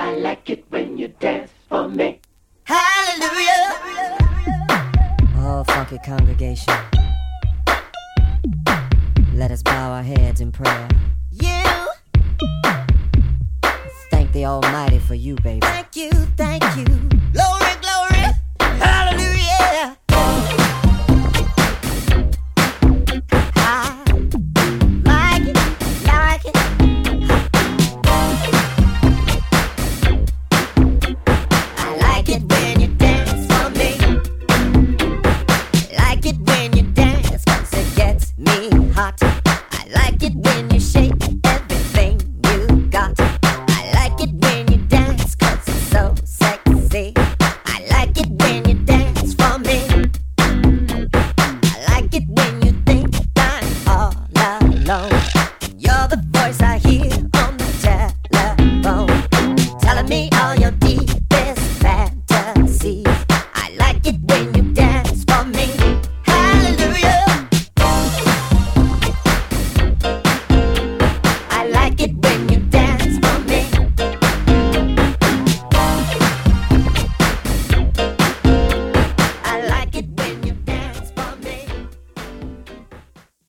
I like it when you dance for me. Hallelujah. Oh, funky congregation, let us bow our heads in prayer. You. Thank the Almighty for you, baby. Thank you, thank you. Glory, glory. Hallelujah. I like it, like it. I like it when you dance for me. Like it when you dance, 'cause it gets me hot. I like it when you shake everything you got. I like it when you dance, 'cause it's so sexy. I like it when you dance for me. I like it when you think I'm all alone. You're the voice I hear on the telephone, telling me all